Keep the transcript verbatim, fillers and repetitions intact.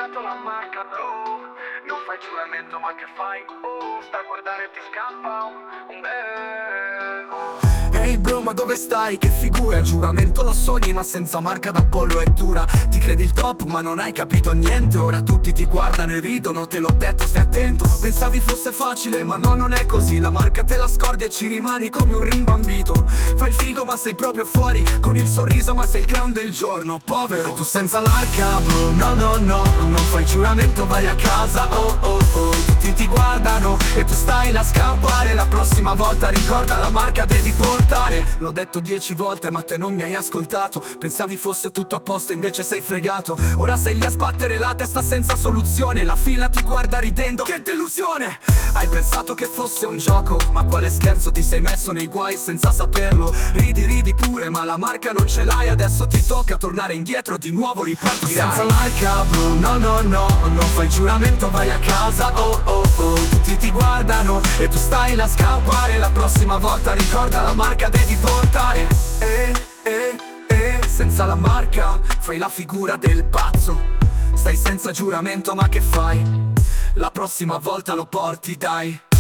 fregato la marca, bro. Non fai giuramento ma che fai? Oh, sta a guardare e ti scappa un bel. Ehi bro, ma dove stai? Che figura, giuramento lo sogni ma senza marca d'Apollo è dura. Ti credi il top ma non hai capito niente. Ora tutti ti guardano e ridono, te l'ho detto stai attento. Pensavi fosse facile ma no, non è così. La marca te la scordi e ci rimani come un rimbambito. Fai il figo ma sei proprio fuori, con il sorriso ma sei il clown del giorno. Povero, tu senza l'arca bro, no no no. Non fai giuramento, vai a casa, oh oh oh. Tutti ti guardano e tu stai là a scappare. La prossima volta ricorda la marca devi portare. L'ho detto dieci volte ma te non mi hai ascoltato. Pensavi fosse tutto a posto invece sei fregato. Ora sei lì a sbattere la testa senza soluzione. La fila ti guarda ridendo, che delusione. Hai pensato che fosse un gioco, ma quale scherzo, ti sei messo nei guai senza saperlo. Ridi ridi pure ma la marca non ce l'hai. Adesso ti tocca tornare indietro, di nuovo riparti senza marca bro, no no no. Non fai giuramento, vai a casa, oh oh oh. Tutti ti guardano e tu stai là a scappare. La prossima volta ricorda la marca devi portare. Eh, eh, eh. Senza la marca fai la figura del pazzo. Stai senza giuramento ma che fai? La prossima volta lo porti dai.